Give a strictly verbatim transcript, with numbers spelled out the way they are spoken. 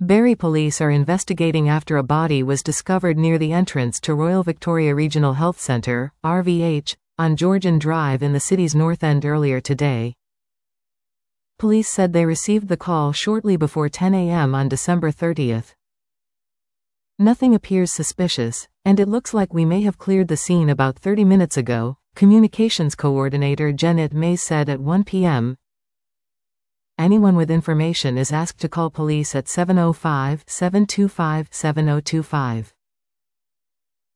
Barrie police are investigating after a body was discovered near the entrance to Royal Victoria Regional Health Centre, R V H, on Georgian Drive in the city's North End earlier today. Police said they received the call shortly before ten a m on December thirtieth. Nothing appears suspicious, and it looks like we may have cleared the scene about thirty minutes ago, Communications Coordinator Janet May said at one p m Anyone with information is asked to call police at seven oh five, seven two five, seven oh two five.